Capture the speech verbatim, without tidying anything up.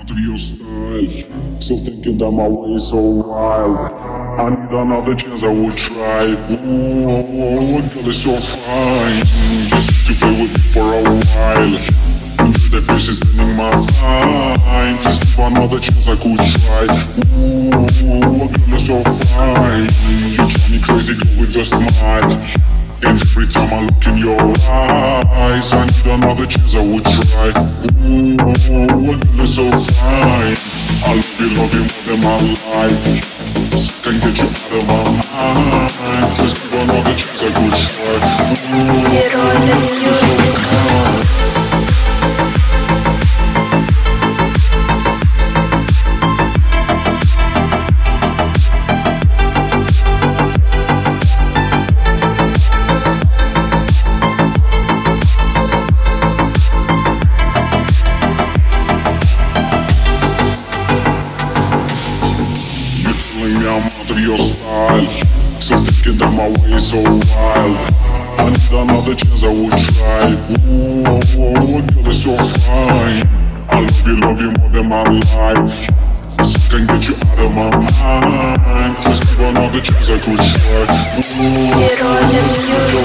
to your style. Still thinking that my way is so wild. I need another chance, I will try. Ooh, girl is so fine. Just to play with me for a while. Under the bridge is spending my time. Just give another chance, I could try. Ooh, girl is so fine. You drive me crazy, girl, with your smile. And every time I look in your eyes, I need another chance, I would try. Ooh, girl is so fine. I love you, love you more than my life. Can't get you out of my mind. Just give another chance, I could try. Ooh, I'm out of your style. Still thinking that my way is so wild. I need another chance, I would try. Ooh, girl is so fine. I love you, love you more than my life. Can't get you out of my mind. Just give another chance, I could try. Ooh,